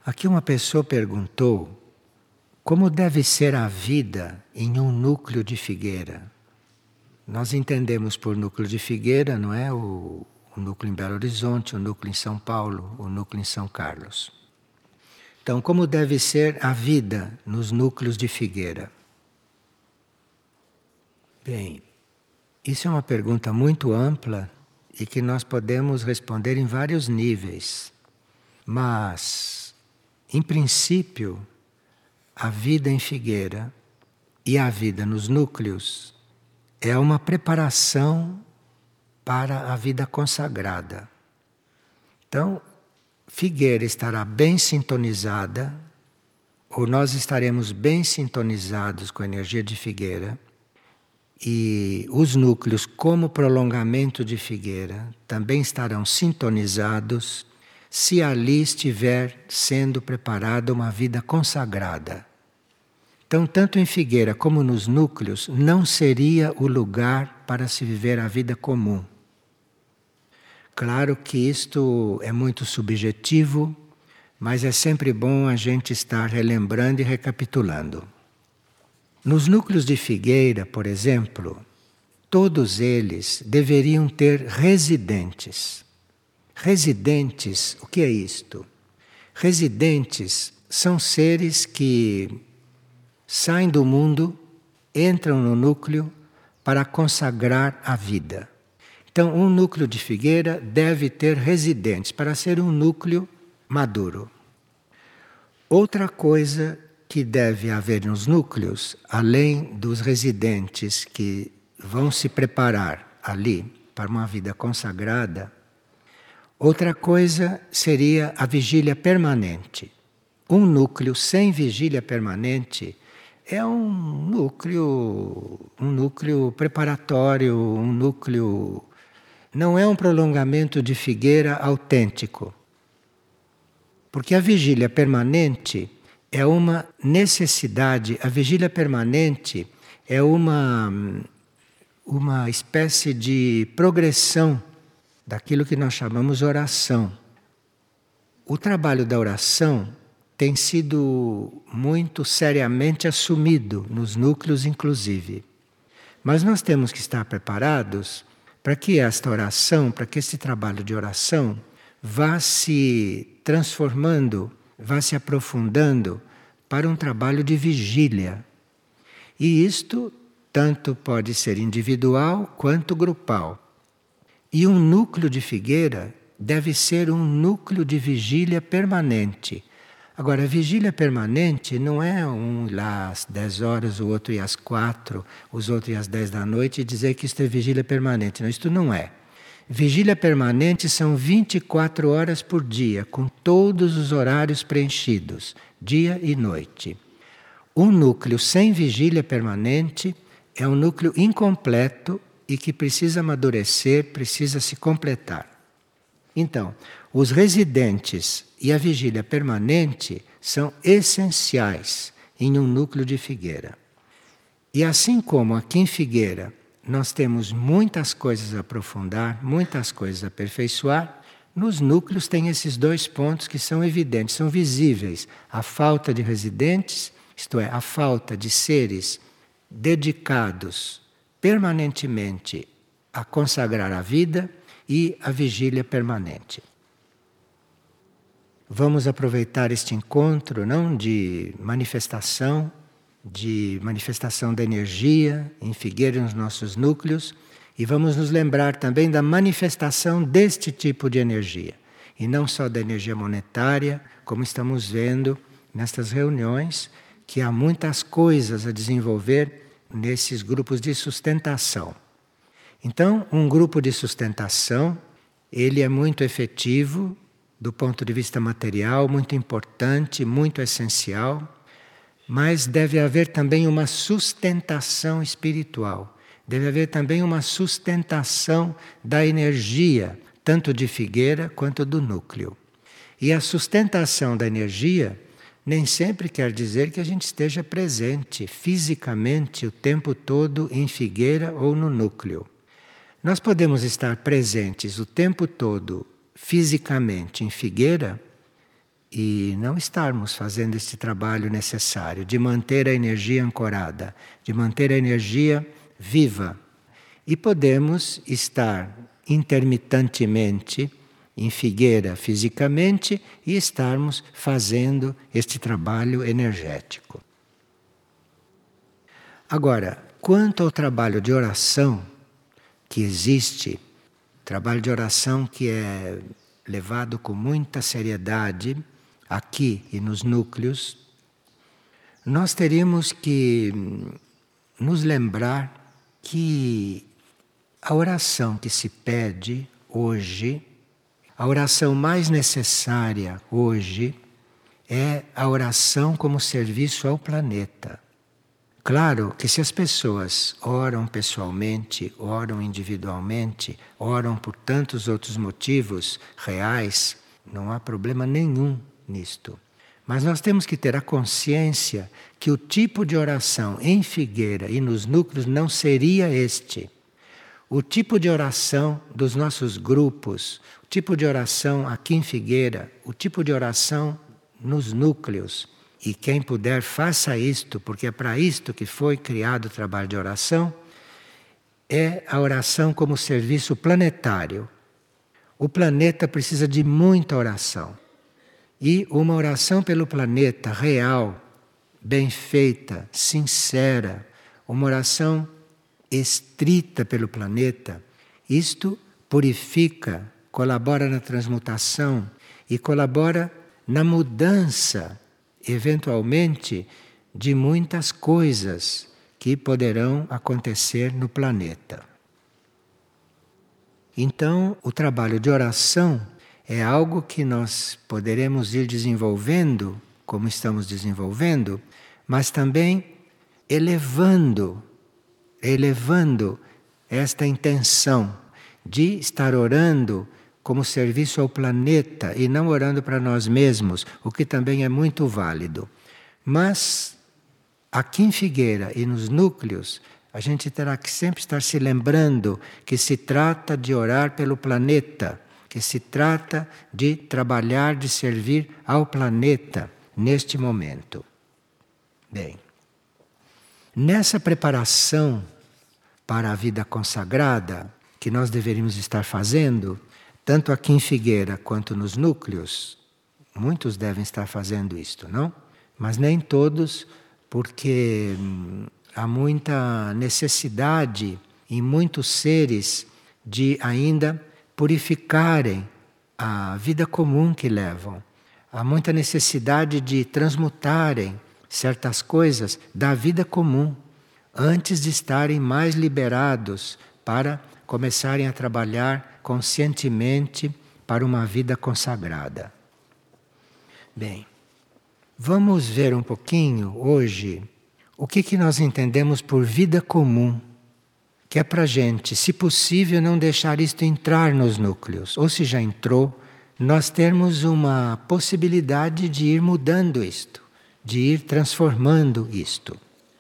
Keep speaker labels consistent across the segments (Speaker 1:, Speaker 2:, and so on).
Speaker 1: Aqui uma pessoa perguntou como deve ser a vida em um núcleo de figueira. Nós entendemos por núcleo de figueira, não é o núcleo em Belo Horizonte, o núcleo em São Paulo, o núcleo em São Carlos. Então, como deve ser a vida nos núcleos de figueira? Bem, isso é uma pergunta muito ampla e que nós podemos responder em vários níveis. Mas, em princípio, a vida em figueira e a vida nos núcleos é uma preparação para a vida consagrada. Então, figueira estará bem sintonizada, ou nós estaremos bem sintonizados com a energia de figueira, e os núcleos, como prolongamento de figueira, também estarão sintonizados se ali estiver sendo preparada uma vida consagrada. Então, tanto em figueira como nos núcleos, não seria o lugar para se viver a vida comum. Claro que isto é muito subjetivo, mas é sempre bom a gente estar relembrando e recapitulando. Nos núcleos de figueira, por exemplo, todos eles deveriam ter residentes. Residentes, o que é isto? Residentes são seres que saem do mundo, entram no núcleo para consagrar a vida. Então, um núcleo de figueira deve ter residentes para ser um núcleo maduro. Outra coisa que deve haver nos núcleos, além dos residentes que vão se preparar ali para uma vida consagrada, outra coisa seria a vigília permanente. Um núcleo sem vigília permanente é um núcleo preparatório, um núcleo... Não é um prolongamento de figueira autêntico. Porque a vigília permanente é uma necessidade, a vigília permanente é uma espécie de progressão daquilo que nós chamamos oração. O trabalho da oração tem sido muito seriamente assumido nos núcleos, inclusive. Mas nós temos que estar preparados para que esta oração, para que esse trabalho de oração vá se transformando, vá se aprofundando para um trabalho de vigília. E isto tanto pode ser individual quanto grupal. E um núcleo de figueira deve ser um núcleo de vigília permanente. Agora, a vigília permanente não é um ir lá às 10 horas, o outro ir às 4, os outros ir às 10 da noite e dizer que isto é vigília permanente. Não, isto não é. Vigília permanente são 24 horas por dia, com todos os horários preenchidos, dia e noite. Um núcleo sem vigília permanente é um núcleo incompleto e que precisa amadurecer, precisa se completar. Então, os residentes e a vigília permanente são essenciais em um núcleo de figueira. E assim como aqui em Figueira nós temos muitas coisas a aprofundar, muitas coisas a aperfeiçoar, nos núcleos tem esses dois pontos que são evidentes, são visíveis. A falta de residentes, isto é, a falta de seres dedicados permanentemente a consagrar a vida e a vigília permanente. Vamos aproveitar este encontro, não de manifestação da energia em Figueira nos nossos núcleos, e vamos nos lembrar também da manifestação deste tipo de energia, e não só da energia monetária, como estamos vendo nestas reuniões, que há muitas coisas a desenvolver nesses grupos de sustentação. Então, um grupo de sustentação, ele é muito efetivo do ponto de vista material, muito importante, muito essencial, mas deve haver também uma sustentação espiritual. Deve haver também uma sustentação da energia, tanto de Figueira quanto do núcleo. E a sustentação da energia nem sempre quer dizer que a gente esteja presente fisicamente o tempo todo em Figueira ou no núcleo. Nós podemos estar presentes o tempo todo fisicamente em Figueira e não estarmos fazendo esse trabalho necessário de manter a energia ancorada, de manter a energia viva. E podemos estar intermitentemente em Figueira fisicamente e estarmos fazendo este trabalho energético. Agora, quanto ao trabalho de oração que existe, trabalho de oração que é levado com muita seriedade aqui e nos núcleos, nós teríamos que nos lembrar que a oração que se pede hoje, a oração mais necessária hoje, é a oração como serviço ao planeta. Claro que se as pessoas oram pessoalmente, oram individualmente, oram por tantos outros motivos reais, não há problema nenhum nisto. Mas nós temos que ter a consciência que o tipo de oração em Figueira e nos núcleos não seria este. O tipo de oração dos nossos grupos, o tipo de oração aqui em Figueira, o tipo de oração nos núcleos. E quem puder, faça isto, porque é para isto que foi criado o trabalho de oração, é a oração como serviço planetário. O planeta precisa de muita oração. E uma oração pelo planeta real, bem feita, sincera, uma oração estrita pelo planeta, isto purifica, colabora na transmutação e colabora na mudança, eventualmente, de muitas coisas que poderão acontecer no planeta. Então, o trabalho de oração é algo que nós poderemos ir desenvolvendo, como estamos desenvolvendo, mas também elevando esta intenção de estar orando como serviço ao planeta e não orando para nós mesmos, o que também é muito válido. Mas aqui em Figueira e nos núcleos, a gente terá que sempre estar se lembrando que se trata de orar pelo planeta, que se trata de trabalhar, de servir ao planeta neste momento. Bem, nessa preparação para a vida consagrada que nós deveríamos estar fazendo, tanto aqui em Figueira quanto nos núcleos, muitos devem estar fazendo isto, não? Mas nem todos, porque há muita necessidade em muitos seres de ainda purificarem a vida comum que levam. Há muita necessidade de transmutarem certas coisas da vida comum antes de estarem mais liberados para começarem a trabalhar conscientemente para uma vida consagrada. Bem, vamos ver um pouquinho hoje o que nós entendemos por vida comum, que é para a gente, se possível, não deixar isto entrar nos núcleos, ou se já entrou, nós termos uma possibilidade de ir mudando isto, de ir transformando isto.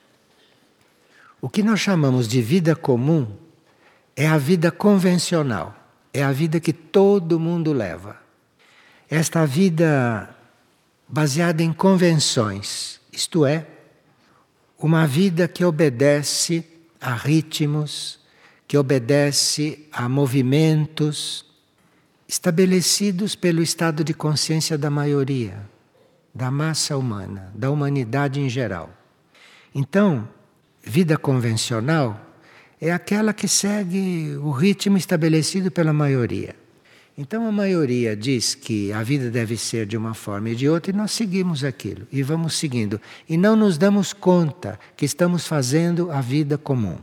Speaker 1: O que nós chamamos de vida comum é a vida convencional, é a vida que todo mundo leva. Esta vida baseada em convenções, isto é, uma vida que obedece a ritmos, que obedece a movimentos estabelecidos pelo estado de consciência da maioria, da massa humana, da humanidade em geral. Então, vida convencional é aquela que segue o ritmo estabelecido pela maioria. Então a maioria diz que a vida deve ser de uma forma e de outra e nós seguimos aquilo e vamos seguindo. E não nos damos conta que estamos fazendo a vida comum.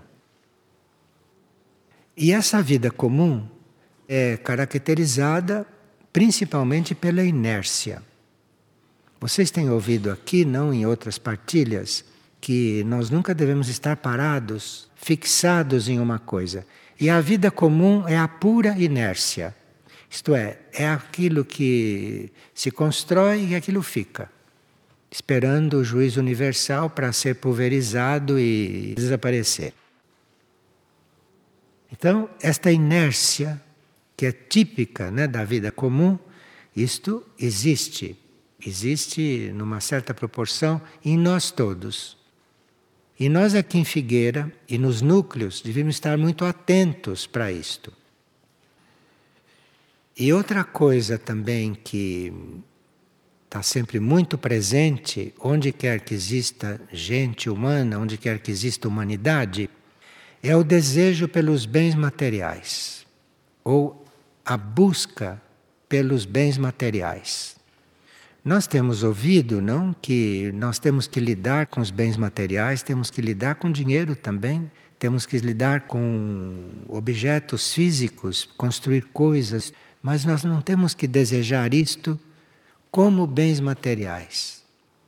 Speaker 1: E essa vida comum é caracterizada principalmente pela inércia. Vocês têm ouvido aqui, não em outras partilhas, que nós nunca devemos estar parados, fixados em uma coisa. E a vida comum é a pura inércia. Isto é aquilo que se constrói e aquilo fica, esperando o juízo universal para ser pulverizado e desaparecer. Então, esta inércia, que é típica, né, da vida comum, isto existe. Existe numa certa proporção em nós todos. E nós aqui em Figueira e nos núcleos devíamos estar muito atentos para isto. E outra coisa também que está sempre muito presente, onde quer que exista gente humana, onde quer que exista humanidade, é o desejo pelos bens materiais, ou a busca pelos bens materiais. Nós temos ouvido, não, que nós temos que lidar com os bens materiais, temos que lidar com dinheiro também, temos que lidar com objetos físicos, construir coisas, mas nós não temos que desejar isto como bens materiais.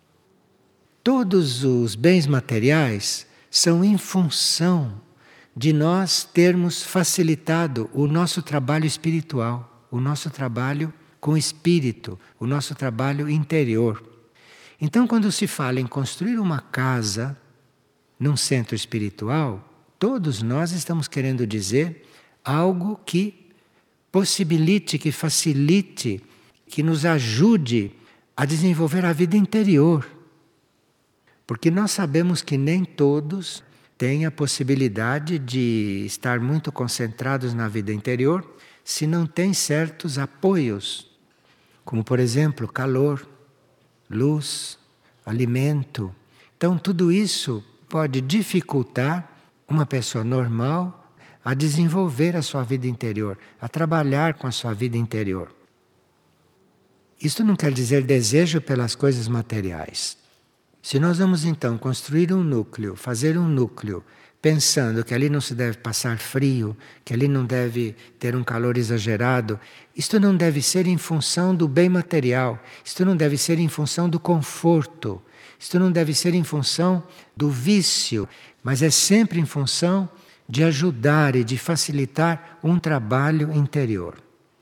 Speaker 1: Todos os bens materiais são em função de nós termos facilitado o nosso trabalho espiritual, o nosso trabalho com o espírito, o nosso trabalho interior. Então, quando se fala em construir uma casa num centro espiritual, todos nós estamos querendo dizer algo que possibilite, que facilite, que nos ajude a desenvolver a vida interior. Porque nós sabemos que nem todos têm a possibilidade de estar muito concentrados na vida interior se não têm certos apoios, como por exemplo calor, luz, alimento. Então tudo isso pode dificultar uma pessoa normal a desenvolver a sua vida interior, a trabalhar com a sua vida interior. Isto não quer dizer desejo pelas coisas materiais. Se nós vamos então construir um núcleo, fazer um núcleo, pensando que ali não se deve passar frio, que ali não deve ter um calor exagerado, isto não deve ser em função do bem material, isto não deve ser em função do conforto, isto não deve ser em função do vício, mas é sempre em função de ajudar e de facilitar um trabalho interior.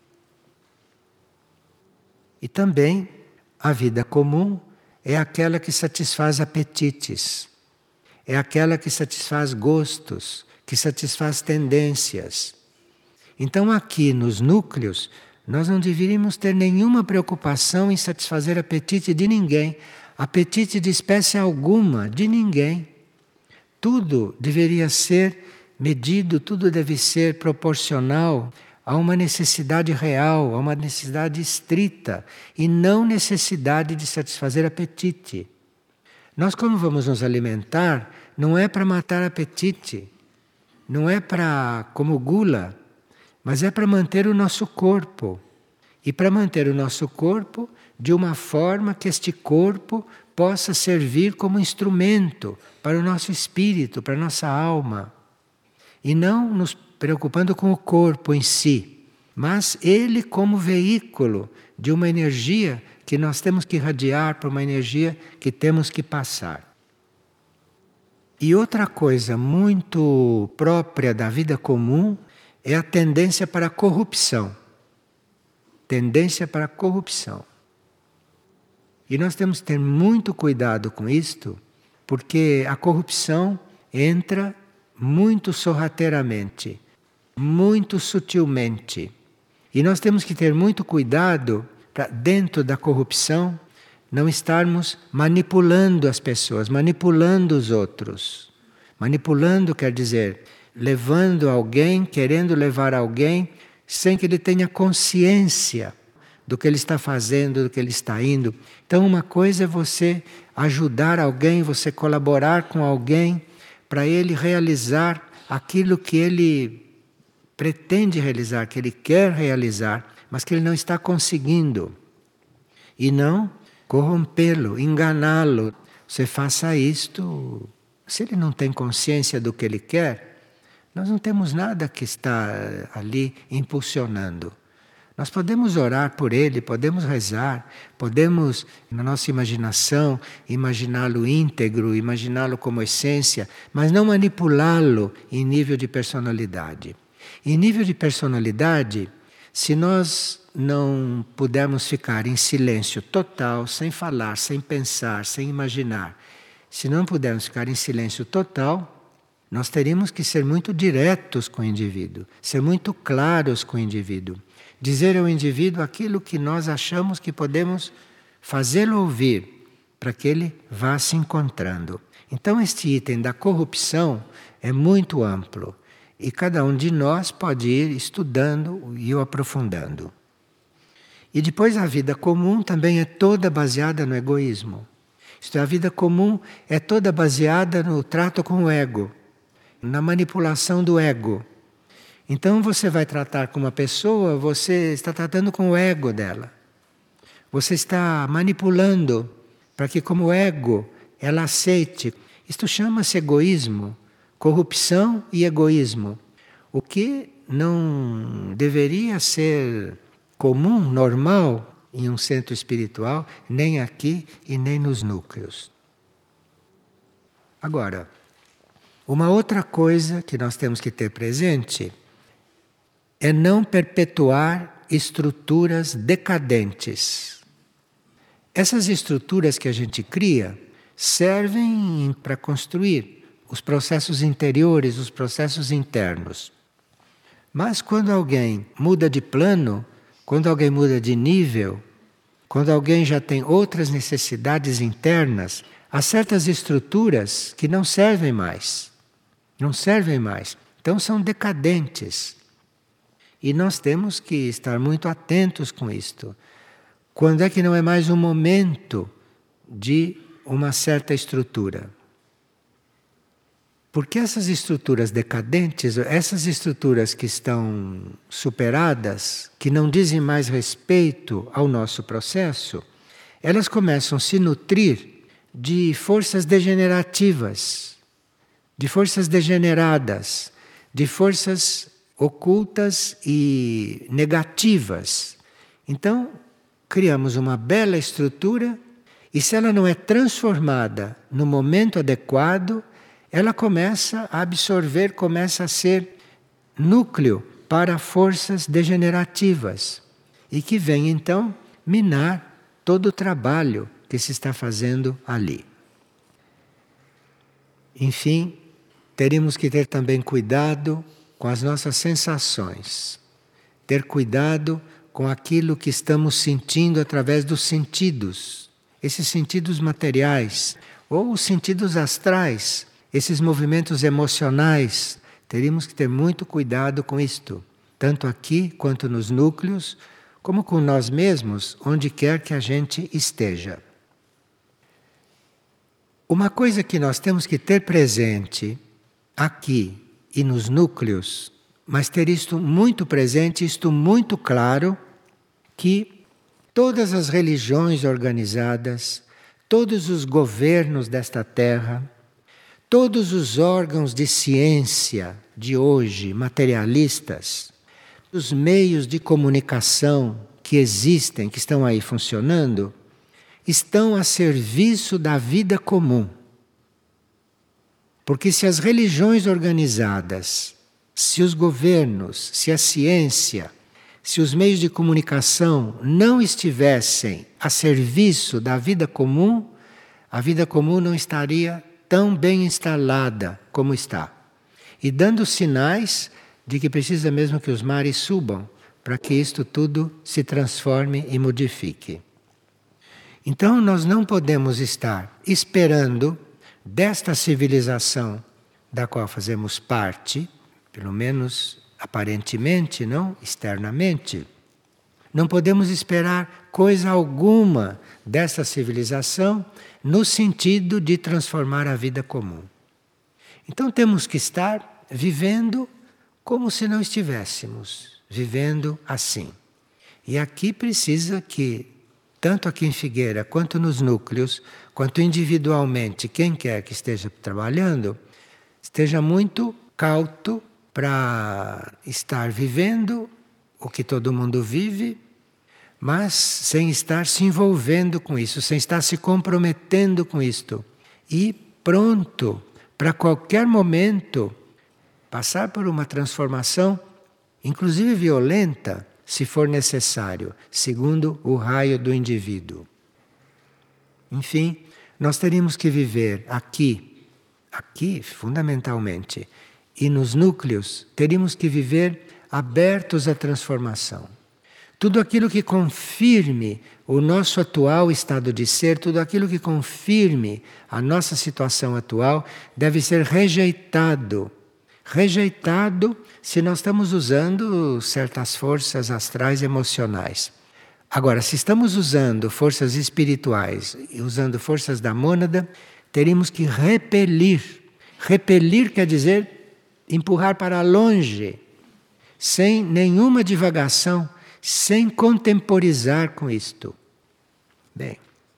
Speaker 1: E também a vida comum é aquela que satisfaz apetites, é aquela que satisfaz gostos, que satisfaz tendências. Então aqui nos núcleos nós não deveríamos ter nenhuma preocupação em satisfazer apetite de ninguém, apetite de espécie alguma, de ninguém. Tudo deveria ser medido, tudo deve ser proporcional a uma necessidade real, a uma necessidade estrita e não necessidade de satisfazer apetite. Nós, como vamos nos alimentar, não é para matar apetite, não é para como gula, mas é para manter o nosso corpo. E para manter o nosso corpo de uma forma que este corpo possa servir como instrumento para o nosso espírito, para a nossa alma. E não nos preocupando com o corpo em si, mas ele como veículo de uma energia que nós temos que irradiar para uma energia que temos que passar. E outra coisa muito própria da vida comum é a tendência para a corrupção. Tendência para a corrupção. E nós temos que ter muito cuidado com isto, porque a corrupção entra muito sorrateiramente, muito sutilmente. E nós temos que ter muito cuidado para, dentro da corrupção, não estarmos manipulando as pessoas, manipulando os outros. Manipulando quer dizer, levando alguém, querendo levar alguém, sem que ele tenha consciência do que ele está fazendo, do que ele está indo. Então uma coisa é você ajudar alguém, você colaborar com alguém, para ele realizar aquilo que ele pretende realizar, que ele quer realizar, mas que ele não está conseguindo. E não corrompê-lo, enganá-lo. Você faça isto. Se ele não tem consciência do que ele quer, nós não temos nada que está ali impulsionando. Nós podemos orar por ele, podemos rezar, podemos, na nossa imaginação, imaginá-lo íntegro, imaginá-lo como essência, mas não manipulá-lo em nível de personalidade. Em nível de personalidade, se nós não pudermos ficar em silêncio total, sem falar, sem pensar, sem imaginar, se não pudermos ficar em silêncio total, nós teríamos que ser muito diretos com o indivíduo, ser muito claros com o indivíduo. Dizer ao indivíduo aquilo que nós achamos que podemos fazê-lo ouvir, para que ele vá se encontrando. Então este item da corrupção é muito amplo e cada um de nós pode ir estudando e o aprofundando. E depois a vida comum também é toda baseada no egoísmo. Isto é, a vida comum é toda baseada no trato com o ego, na manipulação do ego. Então você vai tratar com uma pessoa, você está tratando com o ego dela. Você está manipulando para que, como ego, ela aceite. Isto chama-se egoísmo, corrupção e egoísmo. O que não deveria ser comum, normal, em um centro espiritual, nem aqui e nem nos núcleos. Agora, uma outra coisa que nós temos que ter presente é não perpetuar estruturas decadentes. Essas estruturas que a gente cria servem para construir os processos interiores, os processos internos. Mas quando alguém muda de plano, quando alguém muda de nível, quando alguém já tem outras necessidades internas, há certas estruturas que não servem mais. Não servem mais. Então são decadentes. E nós temos que estar muito atentos com isto. Quando é que não é mais um momento de uma certa estrutura? Porque essas estruturas decadentes, essas estruturas que estão superadas, que não dizem mais respeito ao nosso processo, elas começam a se nutrir de forças degenerativas, de forças degeneradas, de forças ocultas e negativas. Então, criamos uma bela estrutura e se ela não é transformada no momento adequado, ela começa a absorver, começa a ser núcleo para forças degenerativas e que vem então minar todo o trabalho que se está fazendo ali. Enfim, teríamos que ter também cuidado com as nossas sensações, ter cuidado com aquilo que estamos sentindo através dos sentidos, esses sentidos materiais ou os sentidos astrais, esses movimentos emocionais. Teríamos que ter muito cuidado com isto, tanto aqui quanto nos núcleos, como com nós mesmos, onde quer que a gente esteja. Uma coisa que nós temos que ter presente aqui e nos núcleos, mas ter isto muito presente, isto muito claro, que todas as religiões organizadas, todos os governos desta terra, todos os órgãos de ciência de hoje, materialistas, os meios de comunicação que existem, que estão aí funcionando, estão a serviço da vida comum. Porque se as religiões organizadas, se os governos, se a ciência, se os meios de comunicação não estivessem a serviço da vida comum, a vida comum não estaria tão bem instalada como está. E dando sinais de que precisa mesmo que os mares subam para que isto tudo se transforme e modifique. Então nós não podemos estar esperando desta civilização da qual fazemos parte, pelo menos aparentemente, não externamente, não podemos esperar coisa alguma desta civilização no sentido de transformar a vida comum. Então temos que estar vivendo como se não estivéssemos, vivendo assim. E aqui precisa que, tanto aqui em Figueira, quanto nos núcleos, quanto individualmente, quem quer que esteja trabalhando, esteja muito cauto para estar vivendo o que todo mundo vive, mas sem estar se envolvendo com isso, sem estar se comprometendo com isto. E pronto para qualquer momento passar por uma transformação, inclusive violenta, se for necessário, segundo o raio do indivíduo. Enfim, nós teríamos que viver aqui fundamentalmente, e nos núcleos teríamos que viver abertos à transformação. Tudo aquilo que confirme o nosso atual estado de ser, tudo aquilo que confirme a nossa situação atual, deve ser rejeitado. Rejeitado se nós estamos usando certas forças astrais emocionais. Agora, se estamos usando forças espirituais e usando forças da mônada, teríamos que repelir. Repelir quer dizer empurrar para longe, sem nenhuma divagação, sem contemporizar com isto. Bem,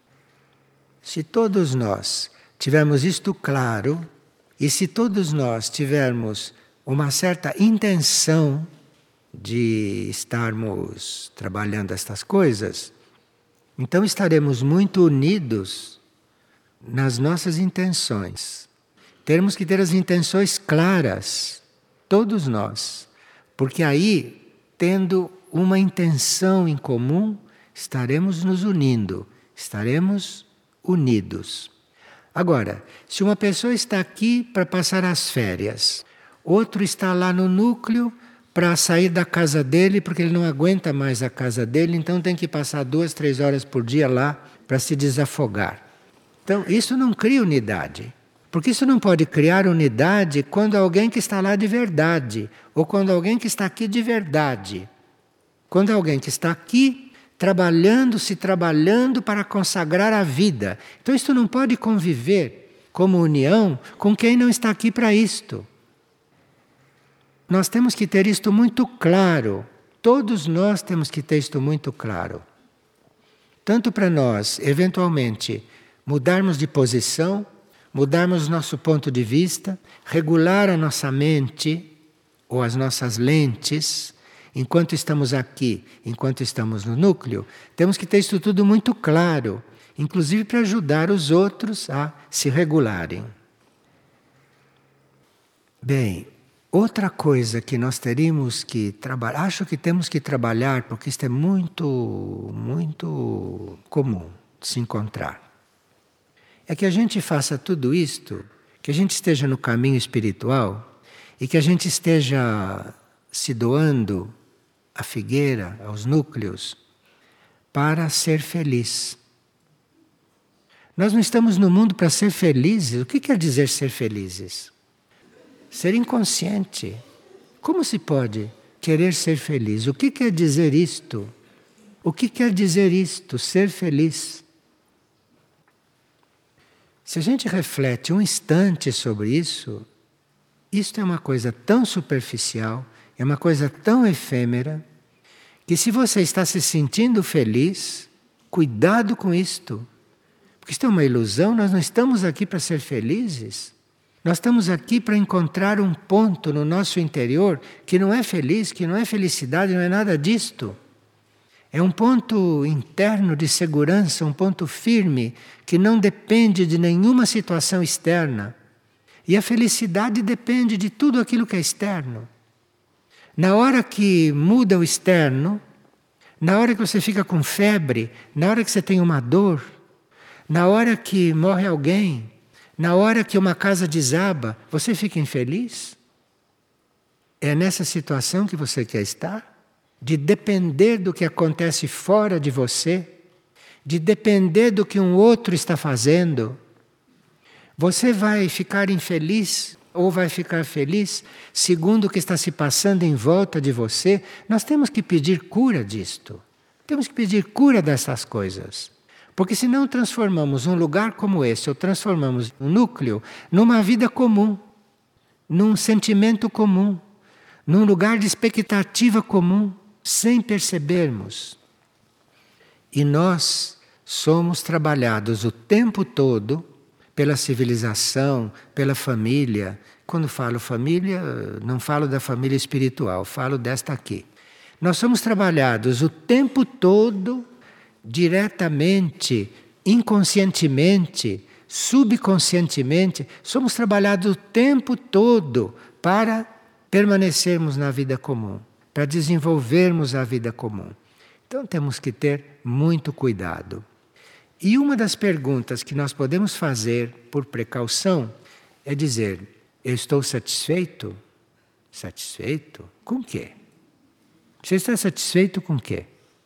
Speaker 1: se todos nós tivermos isto claro, e se todos nós tivermos uma certa intenção de estarmos trabalhando estas coisas, então estaremos muito unidos nas nossas intenções. Temos que ter as intenções claras, todos nós, porque aí, tendo uma intenção em comum, estaremos nos unindo, estaremos unidos. Agora, se uma pessoa está aqui para passar as férias, outro está lá no núcleo para sair da casa dele, porque ele não aguenta mais a casa dele, então tem que passar 2, 3 horas por dia lá para se desafogar. Então, isso não cria unidade. Porque isso não pode criar unidade quando alguém que está lá de verdade, ou quando alguém que está aqui de verdade. Quando alguém que está aqui se trabalhando para consagrar a vida. Então isto não pode conviver como união com quem não está aqui para isto. Nós temos que ter isto muito claro. Todos nós temos que ter isto muito claro. Tanto para nós, eventualmente, mudarmos de posição, mudarmos nosso ponto de vista, regular a nossa mente ou as nossas lentes, enquanto estamos aqui, enquanto estamos no núcleo, temos que ter isso tudo muito claro, inclusive para ajudar os outros a se regularem. Bem, outra coisa que nós teríamos que trabalhar, acho que temos que trabalhar, porque isto é muito, muito comum de se encontrar, é que a gente faça tudo isto, que a gente esteja no caminho espiritual e que a gente esteja se doando à figueira, aos núcleos, para ser feliz. Nós não estamos no mundo para ser felizes. O que quer dizer ser felizes? Ser inconsciente. Como se pode querer ser feliz? O que quer dizer isto? O que quer dizer isto, ser feliz? Se a gente reflete um instante sobre isso, isto é uma coisa tão superficial, é uma coisa tão efêmera, que se você está se sentindo feliz, cuidado com isto. Porque isto é uma ilusão, nós não estamos aqui para ser felizes. Nós estamos aqui para encontrar um ponto no nosso interior que não é feliz, que não é felicidade, não é nada disto. É um ponto interno de segurança, um ponto firme, que não depende de nenhuma situação externa. E a felicidade depende de tudo aquilo que é externo. Na hora que muda o externo, na hora que você fica com febre, na hora que você tem uma dor, na hora que morre alguém, na hora que uma casa desaba, você fica infeliz? É nessa situação que você quer estar? De depender do que acontece fora de você? De depender do que um outro está fazendo? Você vai ficar infeliz ou vai ficar feliz segundo o que está se passando em volta de você? Nós temos que pedir cura disto. Temos que pedir cura dessas coisas. Porque senão transformamos um lugar como esse, ou transformamos um núcleo, numa vida comum, num sentimento comum, num lugar de expectativa comum, sem percebermos. E nós somos trabalhados o tempo todo pela civilização, pela família. Quando falo família, não falo da família espiritual, falo desta aqui. Nós somos trabalhados o tempo todo, diretamente, inconscientemente, subconscientemente, somos trabalhados o tempo todo para permanecermos na vida comum, para desenvolvermos a vida comum. Então temos que ter muito cuidado. E uma das perguntas que nós podemos fazer por precaução é dizer: eu estou satisfeito? Satisfeito? Com quê? Você está satisfeito com quê?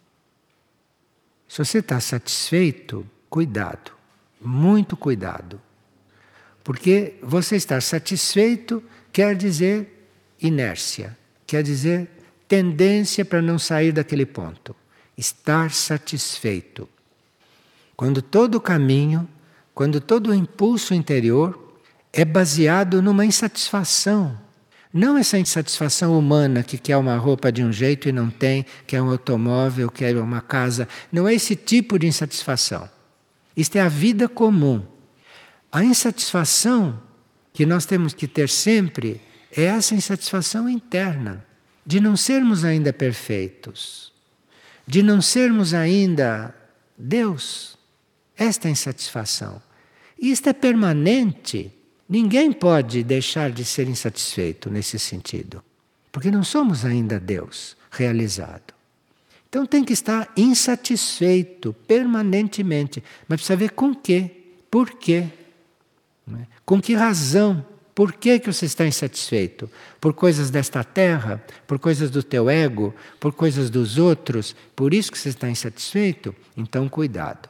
Speaker 1: Se você está satisfeito, cuidado, muito cuidado. Porque você estar satisfeito quer dizer inércia, quer dizer tendência para não sair daquele ponto. Estar satisfeito. Quando todo o caminho, quando todo o impulso interior é baseado numa insatisfação. Não essa insatisfação humana que quer uma roupa de um jeito e não tem, quer um automóvel, quer uma casa. Não é esse tipo de insatisfação. Isto é a vida comum. A insatisfação que nós temos que ter sempre é essa insatisfação interna, de não sermos ainda perfeitos, de não sermos ainda Deus. Esta é a insatisfação. E isto é permanente. Ninguém pode deixar de ser insatisfeito nesse sentido, porque não somos ainda Deus realizado. Então tem que estar insatisfeito permanentemente, mas precisa ver com quê, por quê, com que razão, por que você está insatisfeito? Por coisas desta terra, por coisas do teu ego, por coisas dos outros, por isso que você está insatisfeito? Então cuidado.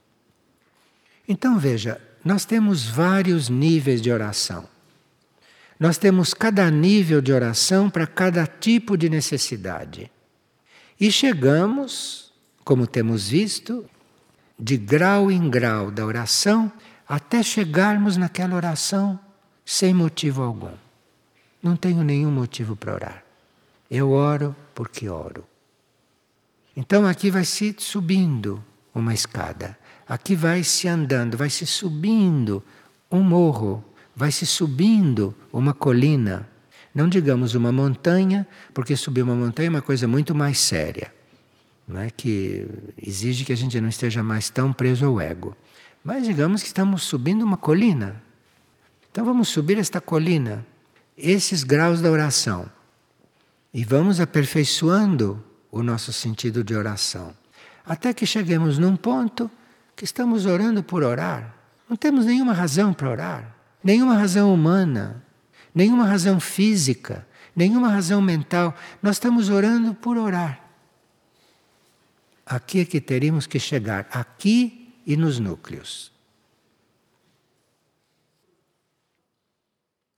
Speaker 1: Então veja, nós temos vários níveis de oração. Nós temos cada nível de oração para cada tipo de necessidade. E chegamos, como temos visto, de grau em grau da oração, até chegarmos naquela oração sem motivo algum. Não tenho nenhum motivo para orar. Eu oro porque oro. Então aqui vai se subindo uma escada. Aqui vai se andando, vai se subindo um morro, vai se subindo uma colina. Não digamos uma montanha, porque subir uma montanha é uma coisa muito mais séria, não é? Que exige que a gente não esteja mais tão preso ao ego. Mas digamos que estamos subindo uma colina. Então vamos subir esta colina, esses graus da oração. E vamos aperfeiçoando o nosso sentido de oração. Até que cheguemos num ponto que estamos orando por orar. Não temos nenhuma razão para orar. Nenhuma razão humana. Nenhuma razão física. Nenhuma razão mental. Nós estamos orando por orar. Aqui é que teríamos que chegar. Aqui e nos núcleos.